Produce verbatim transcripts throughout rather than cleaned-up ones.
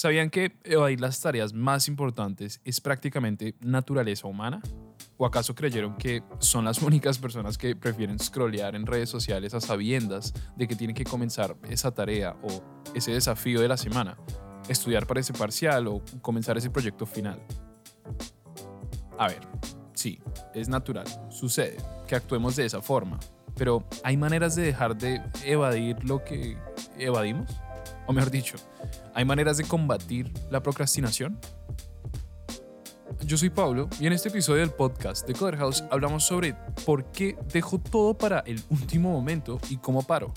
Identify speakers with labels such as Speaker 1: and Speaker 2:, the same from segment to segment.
Speaker 1: ¿Sabían que evadir las tareas más importantes es prácticamente naturaleza humana? ¿O acaso creyeron que son las únicas personas que prefieren scrollear en redes sociales a sabiendas de que tienen que comenzar esa tarea o ese desafío de la semana, estudiar para ese parcial o comenzar ese proyecto final? A ver, sí, es natural, sucede que actuemos de esa forma, pero ¿hay maneras de dejar de evadir lo que evadimos? O mejor dicho, ¿hay maneras de combatir la procrastinación? Yo soy Pablo y en este episodio del podcast de Coder House hablamos sobre por qué dejo todo para el último momento y cómo paro.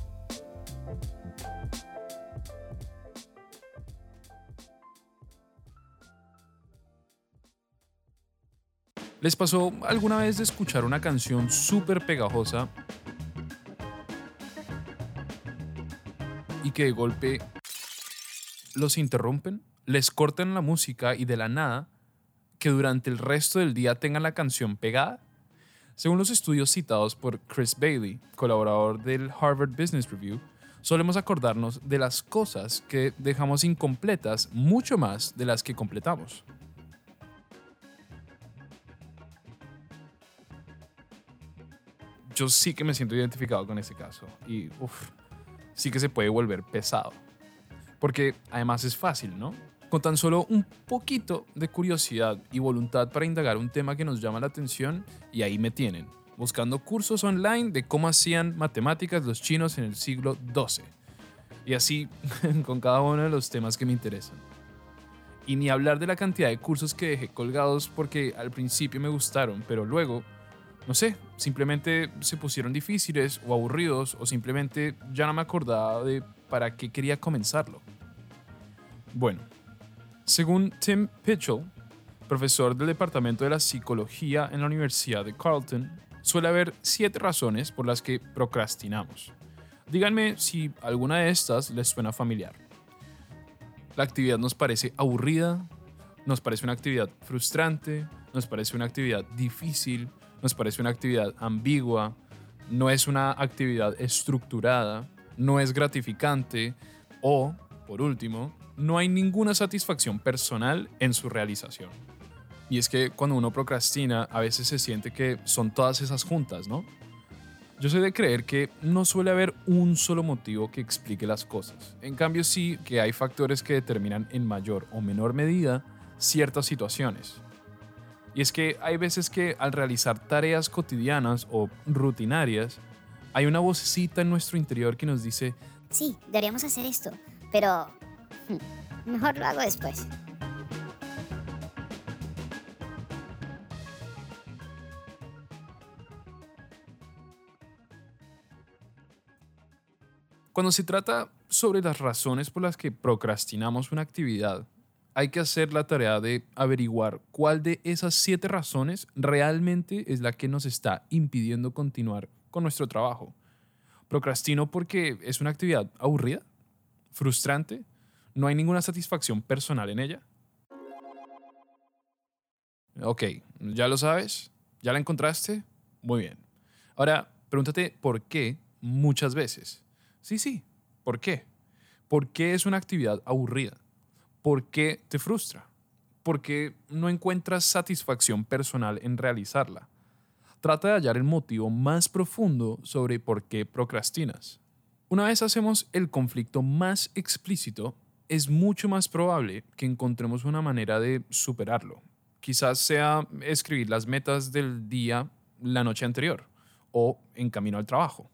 Speaker 1: ¿Les pasó alguna vez de escuchar una canción súper pegajosa y que de golpe los interrumpen, les cortan la música y de la nada que durante el resto del día tengan la canción pegada? Según los estudios citados por Chris Bailey, colaborador del Harvard Business Review, solemos acordarnos de las cosas que dejamos incompletas mucho más de las que completamos. Yo sí que me siento identificado con ese caso y uf, sí que se puede volver pesado. Porque además es fácil, ¿no? Con tan solo un poquito de curiosidad y voluntad para indagar un tema que nos llama la atención, y ahí me tienen, buscando cursos online de cómo hacían matemáticas los chinos en el siglo doce. Y así con cada uno de los temas que me interesan. Y ni hablar de la cantidad de cursos que dejé colgados porque al principio me gustaron, pero luego, no sé, simplemente se pusieron difíciles o aburridos o simplemente ya no me acordaba de para qué quería comenzarlo. Bueno, según Tim Pitchell, profesor del Departamento de la Psicología en la Universidad de Carleton, suele haber siete razones por las que procrastinamos. Díganme si alguna de estas les suena familiar. La actividad nos parece aburrida, nos parece una actividad frustrante, nos parece una actividad difícil, nos parece una actividad ambigua, no es una actividad estructurada, no es gratificante o, por último, no hay ninguna satisfacción personal en su realización. Y es que cuando uno procrastina, a veces se siente que son todas esas juntas, ¿no? Yo soy de creer que no suele haber un solo motivo que explique las cosas. En cambio, sí que hay factores que determinan en mayor o menor medida ciertas situaciones. Y es que hay veces que al realizar tareas cotidianas o rutinarias, hay una vocecita en nuestro interior que nos dice:
Speaker 2: sí, deberíamos hacer esto, pero hmm, mejor lo hago después.
Speaker 1: Cuando se trata sobre las razones por las que procrastinamos una actividad, hay que hacer la tarea de averiguar cuál de esas siete razones realmente es la que nos está impidiendo continuar con nuestro trabajo. ¿Procrastino porque es una actividad aburrida? ¿Frustrante? ¿No hay ninguna satisfacción personal en ella? Ok, ¿ya lo sabes? ¿Ya la encontraste? Muy bien. Ahora, pregúntate por qué muchas veces. Sí, sí, ¿por qué? ¿Por qué es una actividad aburrida? ¿Por qué te frustra? ¿Por qué no encuentras satisfacción personal en realizarla? Trata de hallar el motivo más profundo sobre por qué procrastinas. Una vez hacemos el conflicto más explícito, es mucho más probable que encontremos una manera de superarlo. Quizás sea escribir las metas del día la noche anterior o en camino al trabajo.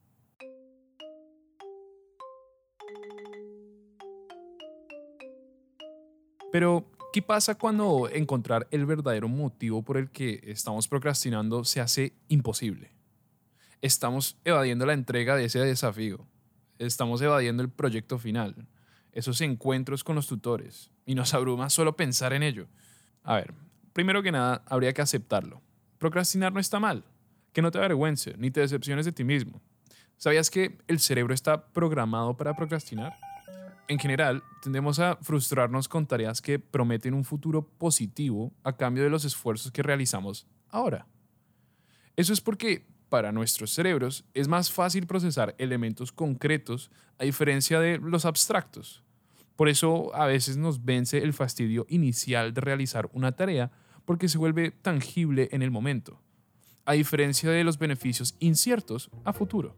Speaker 1: Pero, ¿qué pasa cuando encontrar el verdadero motivo por el que estamos procrastinando se hace imposible? Estamos evadiendo la entrega de ese desafío. Estamos evadiendo el proyecto final, esos encuentros con los tutores, y nos abruma solo pensar en ello. A ver, primero que nada, habría que aceptarlo. Procrastinar no está mal. Que no te avergüence, ni te decepciones de ti mismo. ¿Sabías que el cerebro está programado para procrastinar? En general, tendemos a frustrarnos con tareas que prometen un futuro positivo a cambio de los esfuerzos que realizamos ahora. Eso es porque para nuestros cerebros es más fácil procesar elementos concretos a diferencia de los abstractos. Por eso a veces nos vence el fastidio inicial de realizar una tarea porque se vuelve tangible en el momento, a diferencia de los beneficios inciertos a futuro.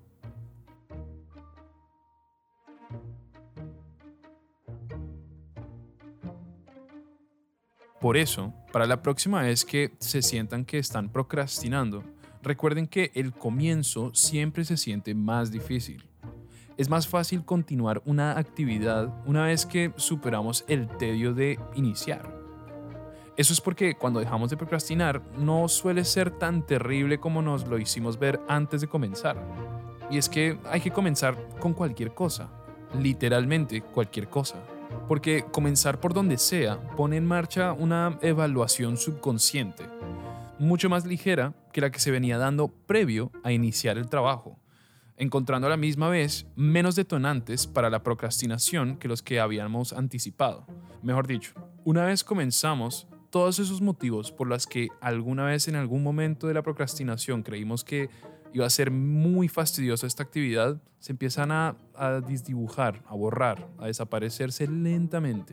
Speaker 1: Por eso, para la próxima vez que se sientan que están procrastinando, recuerden que el comienzo siempre se siente más difícil. Es más fácil continuar una actividad una vez que superamos el tedio de iniciar. Eso es porque cuando dejamos de procrastinar no suele ser tan terrible como nos lo hicimos ver antes de comenzar. Y es que hay que comenzar con cualquier cosa, literalmente cualquier cosa. Porque comenzar por donde sea pone en marcha una evaluación subconsciente, mucho más ligera que la que se venía dando previo a iniciar el trabajo, encontrando a la misma vez menos detonantes para la procrastinación que los que habíamos anticipado. Mejor dicho, una vez comenzamos, todos esos motivos por los que alguna vez en algún momento de la procrastinación creímos que iba a ser muy fastidiosa esta actividad, se empiezan a, a disdibujar, a borrar, a desaparecerse lentamente.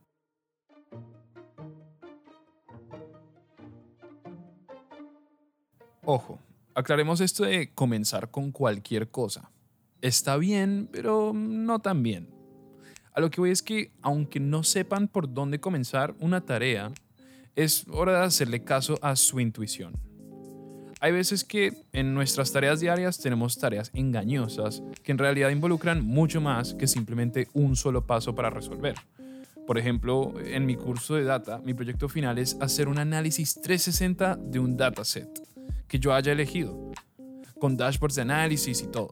Speaker 1: Ojo, aclaremos esto de comenzar con cualquier cosa. Está bien, pero no tan bien. A lo que voy es que, aunque no sepan por dónde comenzar una tarea, es hora de hacerle caso a su intuición. Hay veces que en nuestras tareas diarias tenemos tareas engañosas que en realidad involucran mucho más que simplemente un solo paso para resolver. Por ejemplo, en mi curso de data, mi proyecto final es hacer un análisis trescientos sesenta de un dataset que yo haya elegido, con dashboards de análisis y todo.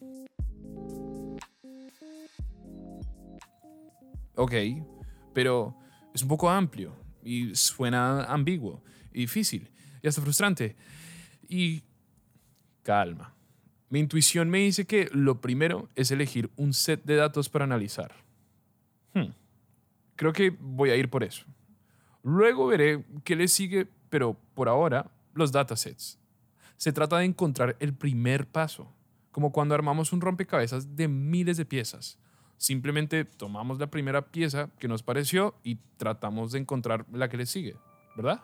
Speaker 1: Ok, pero es un poco amplio y suena ambiguo y difícil y hasta frustrante. Y calma. Mi intuición me dice que lo primero es elegir un set de datos para analizar. Hmm. Creo que voy a ir por eso. Luego veré qué le sigue, pero por ahora, los datasets. Se trata de encontrar el primer paso, como cuando armamos un rompecabezas de miles de piezas. Simplemente tomamos la primera pieza que nos pareció y tratamos de encontrar la que le sigue, ¿verdad?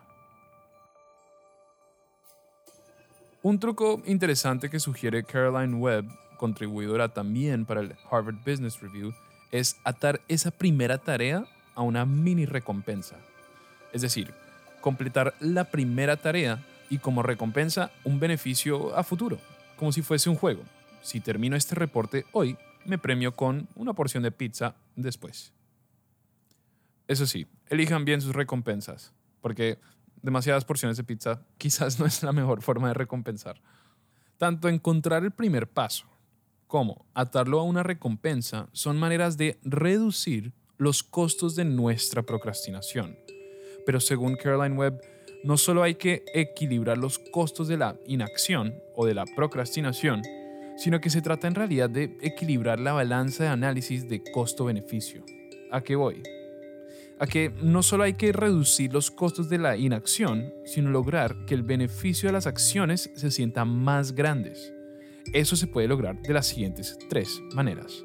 Speaker 1: Un truco interesante que sugiere Caroline Webb, contribuidora también para el Harvard Business Review, es atar esa primera tarea a una mini recompensa. Es decir, completar la primera tarea y como recompensa un beneficio a futuro, como si fuese un juego. Si termino este reporte hoy, me premio con una porción de pizza después. Eso sí, elijan bien sus recompensas, porque demasiadas porciones de pizza quizás no es la mejor forma de recompensar. Tanto encontrar el primer paso como atarlo a una recompensa son maneras de reducir los costos de nuestra procrastinación. Pero según Caroline Webb, no solo hay que equilibrar los costos de la inacción o de la procrastinación, sino que se trata en realidad de equilibrar la balanza de análisis de costo-beneficio. ¿A qué voy? A que no solo hay que reducir los costos de la inacción, sino lograr que el beneficio de las acciones se sienta más grandes. Eso se puede lograr de las siguientes tres maneras.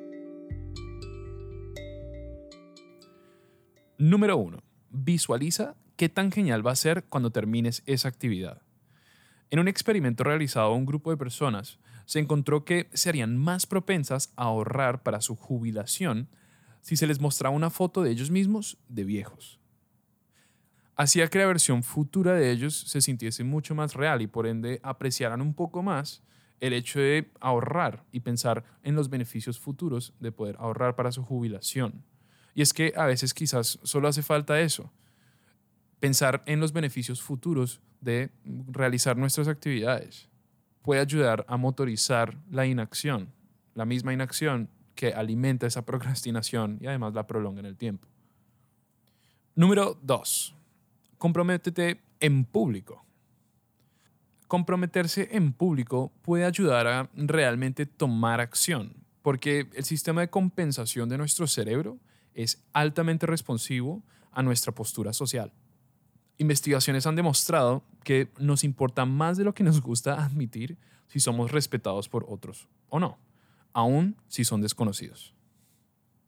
Speaker 1: Número uno. Visualiza qué tan genial va a ser cuando termines esa actividad. En un experimento realizado a un grupo de personas, se encontró que serían más propensas a ahorrar para su jubilación si se les mostraba una foto de ellos mismos de viejos. Hacía que la versión futura de ellos se sintiese mucho más real y por ende apreciaran un poco más el hecho de ahorrar y pensar en los beneficios futuros de poder ahorrar para su jubilación. Y es que a veces quizás solo hace falta eso, pensar en los beneficios futuros de realizar nuestras actividades. Puede ayudar a motorizar la inacción, la misma inacción que alimenta esa procrastinación y además la prolonga en el tiempo. Número dos. Comprométete en público. Comprometerse en público puede ayudar a realmente tomar acción, porque el sistema de compensación de nuestro cerebro es altamente responsivo a nuestra postura social. Investigaciones han demostrado que nos importa más de lo que nos gusta admitir si somos respetados por otros o no, aun si son desconocidos.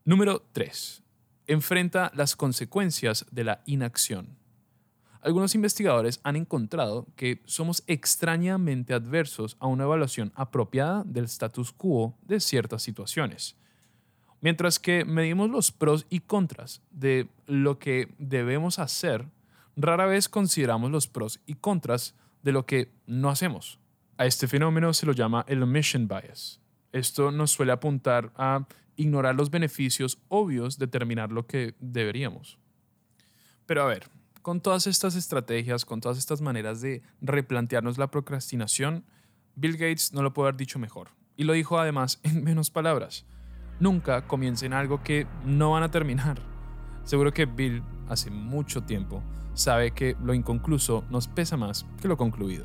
Speaker 1: Número tres. Enfrenta las consecuencias de la inacción. Algunos investigadores han encontrado que somos extrañamente adversos a una evaluación apropiada del status quo de ciertas situaciones. Mientras que medimos los pros y contras de lo que debemos hacer, rara vez consideramos los pros y contras de lo que no hacemos. A este fenómeno se lo llama el omission bias. Esto nos suele apuntar a ignorar los beneficios obvios de terminar lo que deberíamos. Pero a ver, con todas estas estrategias, con todas estas maneras de replantearnos la procrastinación, Bill Gates no lo puede haber dicho mejor. Y lo dijo además en menos palabras. Nunca comiencen algo que no van a terminar. Seguro que Bill, hace mucho tiempo, sabe que lo inconcluso nos pesa más que lo concluido.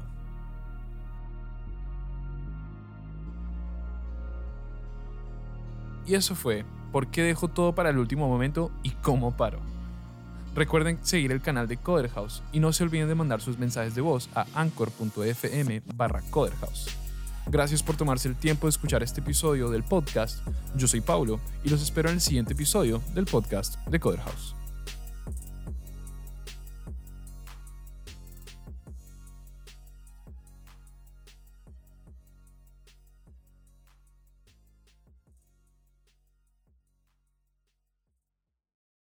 Speaker 1: Y eso fue por qué dejo todo para el último momento y cómo paro. Recuerden seguir el canal de Coderhouse y no se olviden de mandar sus mensajes de voz a anchor.fm barra Coderhouse. Gracias por tomarse el tiempo de escuchar este episodio del podcast. Yo soy Paulo y los espero en el siguiente episodio del podcast de Coderhouse.